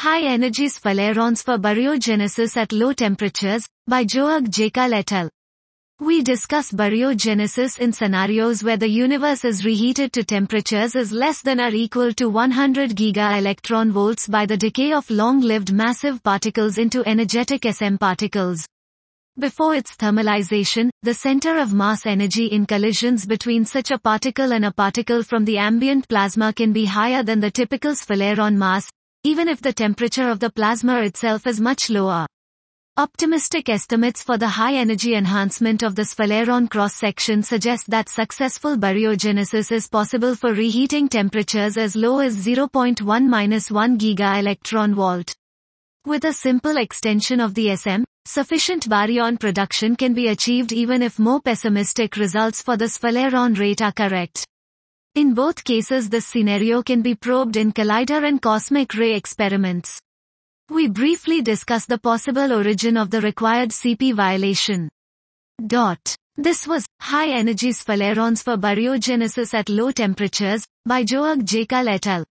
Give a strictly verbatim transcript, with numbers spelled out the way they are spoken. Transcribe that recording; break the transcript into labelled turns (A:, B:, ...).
A: High-energy sphalerons for baryogenesis at low temperatures, by Joerg Jaeckel et al. We discuss baryogenesis in scenarios where the universe is reheated to temperatures is less than or equal to one hundred giga-electron volts by the decay of long-lived massive particles into energetic S M particles. Before its thermalization, the center of mass energy in collisions between such a particle and a particle from the ambient plasma can be higher than the typical sphaleron mass, even if the temperature of the plasma itself is much lower. Optimistic estimates for the high-energy enhancement of the sphaleron cross-section suggest that successful baryogenesis is possible for reheating temperatures as low as zero point one to minus one giga-electron volt. With a simple extension of the S M, sufficient baryon production can be achieved even if more pessimistic results for the sphaleron rate are correct. In both cases this scenario can be probed in collider and cosmic ray experiments. We briefly discuss the possible origin of the required C P violation. Dot. This was High-Energy Sphalerons for Baryogenesis at Low Temperatures, by Joerg Jaeckel et al.